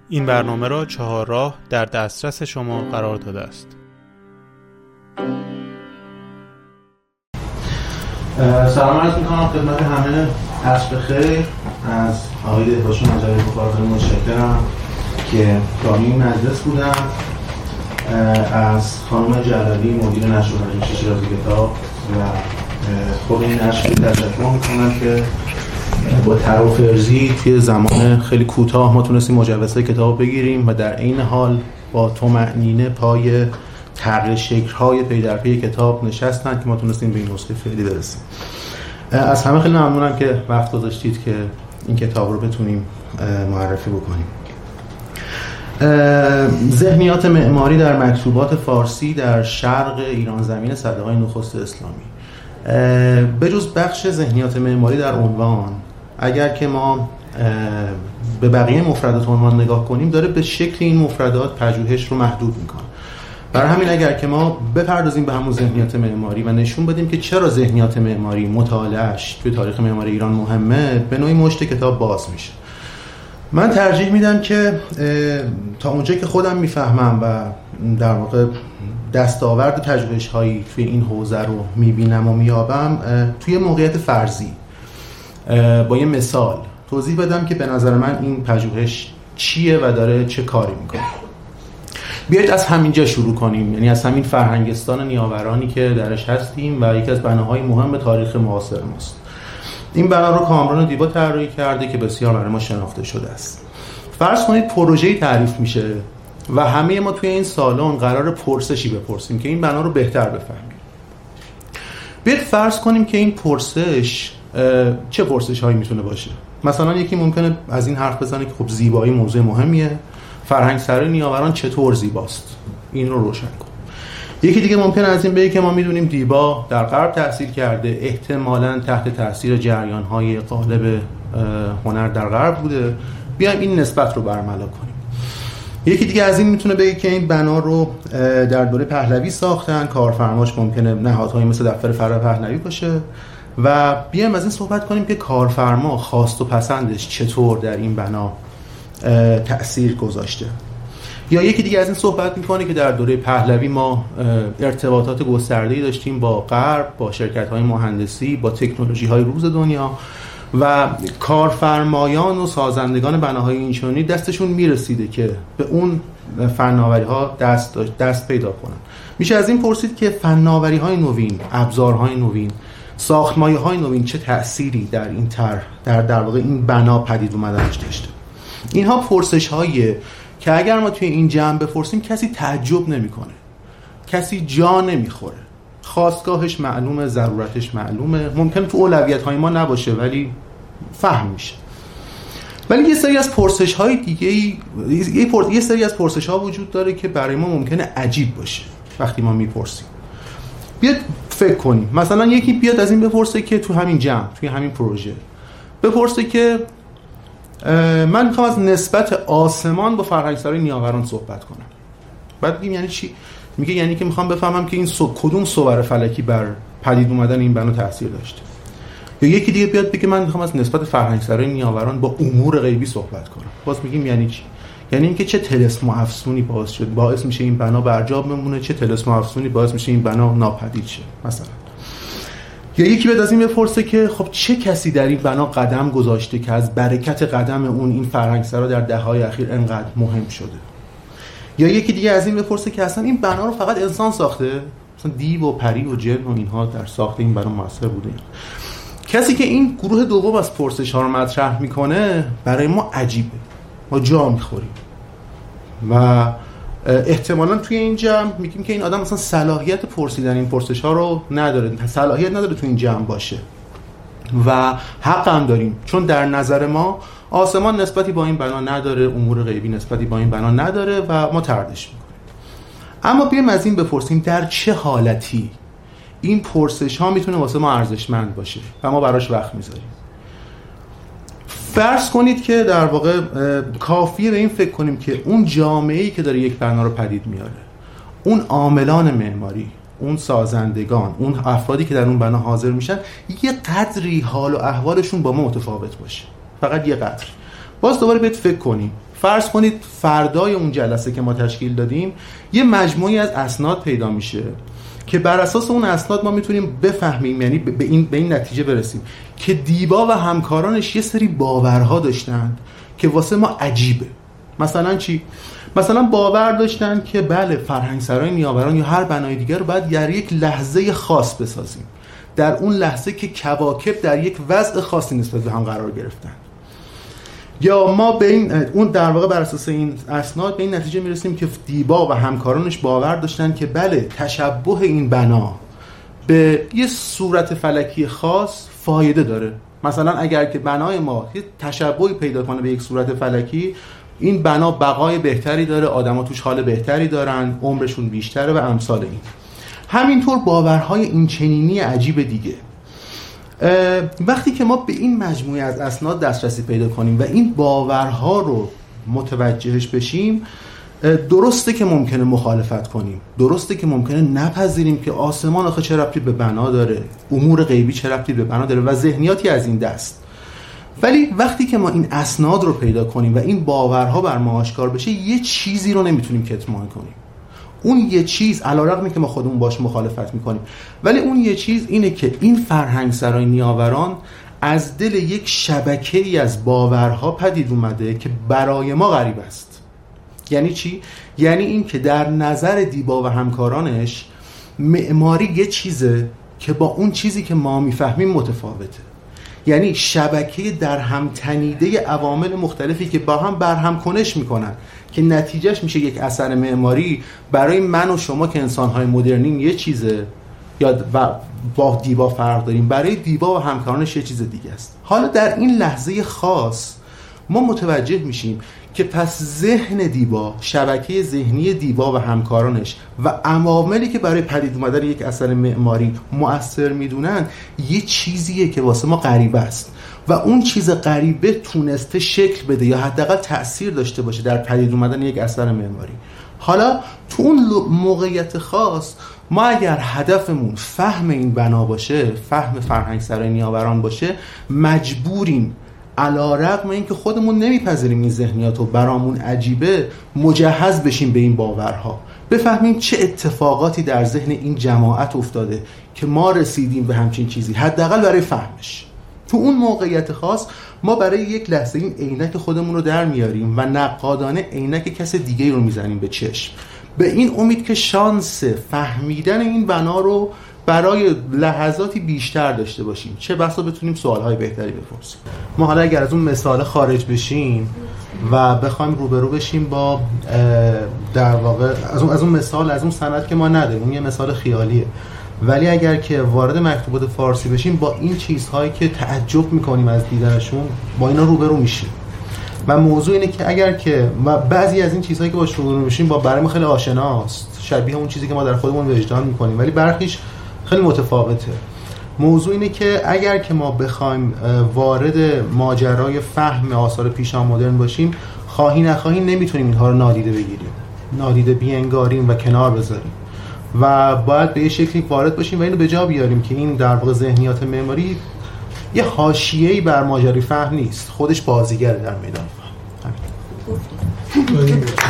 این برنامه را 4 راه در دسترس شما قرار داده است. سلام عرض می‌کنم خدمت همه. عصر بخیر. از آقای دهباشی مجری بخارخ متشکرم که دامی مجلس بودن، از خانم جلالی مدیر نشر و پژوهش شیرازی کتاب و خود این نشر تشکر می‌کنم که با طرح و فرضی توی زمان خیلی کوتاه ما تونستیم مجوز کتاب بگیریم و در این حال با طمأنینه پای تغییر شکل‌های پی در پی کتاب نشستن که ما تونستیم به این نسخه فعلی برسیم. از همه خیلی ممنونم که وقت گذاشتید که این کتاب رو بتونیم معرفی بکنیم. ذهنیات معماری در مکتوبات فارسی در شرق ایران زمین صده‌های نخست اسلامی. به جز بخش ذهنیات معماری در عنوان، اگر که ما به بقیه مفردات عنوان نگاه کنیم، داره به شکل این مفردات پژوهش رو محدود میکنه. برای همین اگر که ما بپردازیم به همون ذهنیات معماری و نشون بدیم که چرا ذهنیات معماری مطالعهش توی تاریخ معماری ایران مهمه، به نوعی مشت کتاب باز میشه. من ترجیح میدم که تا اونجایی که خودم میفهمم و در واقع دستاورد پژوهش‌هایی توی این حوزه رو میبینم و میابم، توی موقعیت فرضی با یه مثال توضیح بدم که به نظر من این پژوهش چیه و داره چه کاری میکنه. بیایید از همینجا شروع کنیم، یعنی از همین فرهنگستان نیاورانی که درش هستیم و یکی از بناهای مهم تاریخ معاصر ماست. این بنا رو کامران دیبا طراحی کرده که بسیار برای ما شناخته شده است. فرض کنید پروژه‌ای تعریف میشه و همه ما توی این سالن قرار پرسشی بپرسیم که این بنا رو بهتر بفهمیم. بیایید فرض کنیم که این پرسش چه پرسش‌هایی میتونه باشه. مثلا یکی ممکنه از این حرف بزنه که خب زیبایی موضوع مهمیه، فرهنگ سرای نیاوران چطور زیباست، این رو روشن کن. یکی دیگه ممکنه از این بگه که ما میدونیم دیبا در غرب تحصیل کرده، احتمالاً تحت تاثیر جریان‌های غالب هنر در غرب بوده، بیایم این نسبت رو برملا کنیم. یکی دیگه از این میتونه بگه که این بنا رو در دوره پهلوی ساختن، کارفرماش ممکنه نهادهایی مثل دفتر فرع پهلوی باشه و بیایم از این صحبت کنیم که کارفرما خواست و پسندش چطور در این بنا تأثیر گذاشته. یا یکی دیگه از این صحبت میکنه که در دوره پهلوی ما ارتباطات گسترده‌ای داشتیم با غرب، با شرکت‌های مهندسی، با تکنولوژی‌های روز دنیا و کارفرمایان و سازندگان بناهای اینچنینی دستشون میرسیده که به اون فناوری‌ها دست پیدا کنن. میشه از این پرسید که فناوری‌های نوین، ابزارهای نوین، ساختمان‌های نوین چه تأثیری در این در واقع این بنا پدید اومدنش داشته. اینها پرسش‌هایی که اگر ما توی این جمع بپرسیم کسی تعجب نمی‌کنه، کسی جا نمی‌خوره، خواستگاهش معلومه، ضرورتش معلومه، ممکن تو اولویت‌های ما نباشه ولی فهم میشه. ولی یه سری از پرسش‌های دیگه‌ای، یه سری از پرسش‌ها وجود داره که برای ما ممکنه عجیب باشه وقتی ما میپرسیم. بیاد فکر کنیم، مثلا یکی بیاد از این بپرسه که تو همین جمع، توی همین پروژه بپرسه که من میخوام از نسبت آسمان با فرهنگ سرای نیاوران صحبت کنم. بعد میگیم یعنی چی؟ میگه یعنی که میخوام بفهمم که این کدوم صور فلکی بر پدید اومدن این بنا تاثیر داشته. یا یکی دیگه بیاد بگه من میخوام از نسبت فرهنگ سرای نیاوران با امور غیبی صحبت کنم. باز میگیم یعنی چی؟ یعنی اینکه چه طلسم و افسونی باعث میشه این بنا برجا بمونه، چه طلسم و افسونی باعث میشه این بنا ناپدید شه مثلا. یا یکی بیاد از این بپرسه که خب چه کسی در این بنا قدم گذاشته که از برکت قدم اون این فرهنگسرا در دهه‌های اخیر انقدر مهم شده. یا یکی دیگه از این بپرسه که اصلا این بنا رو فقط انسان ساخته، مثلا دیو و پری و جن و اینها در ساخت این بنا موثر بوده. کسی که این گروه دوم از پرسش‌ها رو مطرح میکنه برای ما عجیبه، ما جا میخوریم و احتمالاً توی این جمع میگیم که این آدم مثلا صلاحیت پرسیدن این پرسش‌ها رو نداره، صلاحیت نداره توی این جمع باشه و حق هم داریم، چون در نظر ما آسمان نسبتی با این بنا نداره، امور غیبی نسبتی با این بنا نداره و ما تردش میکنیم. اما بیایم از این بپرسیم در چه حالتی این پرسش‌ها میتونه واسه ما ارزشمند باشه و ما براش وقت میذاریم. فرض کنید که در واقع کافیه به این فکر کنیم که اون جامعه‌ای که داره یک بنا رو پدید میاره، اون عاملان معماری، اون سازندگان، اون افرادی که در اون بنا حاضر میشن، یه قدری حال و احوالشون با ما متفاوت باشه، فقط یه قدر. باز دوباره بهت فکر کنیم، فرض کنید فردای اون جلسه که ما تشکیل دادیم یه مجموعی از اسناد پیدا میشه که بر اساس اون اسناد ما میتونیم بفهمیم، یعنی به این نتیجه برسیم که دیبا و همکارانش یه سری باورها داشتن که واسه ما عجیبه. مثلا چی؟ مثلا باور داشتن که بله فرهنگسرای نیاوران یا هر بنای دیگر رو باید در یک لحظه خاص بسازیم، در اون لحظه که کواکب در یک وضع خاصی نسبت به هم قرار گرفتن. یا ما به این اون در واقع بر اساس این اسناد به این نتیجه میرسیم که دیبا و همکارانش باور داشتن که بله تشبه این بنا به یه صورت فلکی خاص فایده داره. مثلا اگر که بنای ما یه تشبهی پیدا کنه به یک صورت فلکی، این بنا بقای بهتری داره، آدما توش حال بهتری دارن، عمرشون بیشتره و امثال این. همینطور باورهای این چنینی عجیب دیگه. وقتی که ما به این مجموعه از اسناد دسترسی پیدا کنیم و این باورها رو متوجهش بشیم، درسته که ممکنه مخالفت کنیم، درسته که ممکنه نپذیریم که آسمان آخه چه ربطی به بنا داره، امور غیبی چه ربطی به بنا داره و ذهنیاتی از این دست. ولی وقتی که ما این اسناد رو پیدا کنیم و این باورها بر ما آشکار بشه، یه چیزی رو نمیتونیم کتمان کنیم. اون یه چیز علیرغم که ما خودمون باش مخالفت میکنیم، ولی اون یه چیز اینه که این فرهنگسرای نیاوران از دل یک شبکه‌ای از باورها پدید اومده که برای ما غریب است. یعنی چی؟ یعنی این که در نظر دیبا و همکارانش معماری یه چیزه که با اون چیزی که ما میفهمیم متفاوته. یعنی شبکه در هم تنیده عوامل مختلفی که با هم برهم کنش میکنن که نتیجهش میشه یک اثر معماری. برای من و شما که انسان‌های مدرنیم یه چیزه یا با دیبا فرق داریم، برای دیبا و همکارانش یه چیز دیگه است. حالا در این لحظه خاص ما متوجه میشیم که پس ذهن دیبا، شبکه ذهنی دیبا و همکارانش و عواملی که برای پدید اومدن یک اثر معماری مؤثر میدونن یه چیزیه که واسه ما غریبه است و اون چیز غریبه تونسته شکل بده یا حداقل تأثیر داشته باشه در پدید اومدن یک اثر معماری. حالا تو اون موقعیت خاص ما اگر هدفمون فهم این بنا باشه، فهم فرهنگسرای نیاوران باشه، مجبوریم علیرغم اینکه خودمون نمیپذیریم این ذهنیات و برامون عجیبه، مجهز بشیم به این باورها، بفهمیم چه اتفاقاتی در ذهن این جماعت افتاده که ما رسیدیم به همچین چیزی، حداقل برای فهمش. تو اون موقعیت خاص ما برای یک لحظه این عینک خودمون رو در میاریم و نقادانه عینک کس دیگه رو میزنیم به چشم، به این امید که شانس فهمیدن این بنا رو برای لحظاتی بیشتر داشته باشیم، چه بسا بتونیم سوالهای بهتری بپرسیم. ما حالا اگر از اون مثال خارج بشیم و بخوایم روبرو بشیم با در واقع از اون مثال، از اون سند که ما نداریم، اون یه مثال خیالیه، ولی اگر که وارد مکتوبات فارسی بشیم با این چیزهایی که تعجب میکنیم از دیدنشون، با اینا روبرو میشیم. و موضوع اینه که اگر که بعضی از این چیزهایی که باش روبرو میشیم با برای ما خیلی آشناست، شبیه اون چیزی که ما در خودمون وجدان میکنیم، ولی برخیش خیلی متفاوته. موضوع اینه که اگر که ما بخوایم وارد ماجرای فهم آثار پیشا مدرن باشیم، خواهی نخواهی نمیتونیم اینها رو نادیده بگیریم، نادیده بیانگاریم و کنار بذاریم و باید به یه شکلی وارد باشیم و اینو به جا بیاریم که این در واقع ذهنیات معماری یه حاشیه‌ای بر ماجرای فهم نیست، خودش بازیگره در میدان فهم.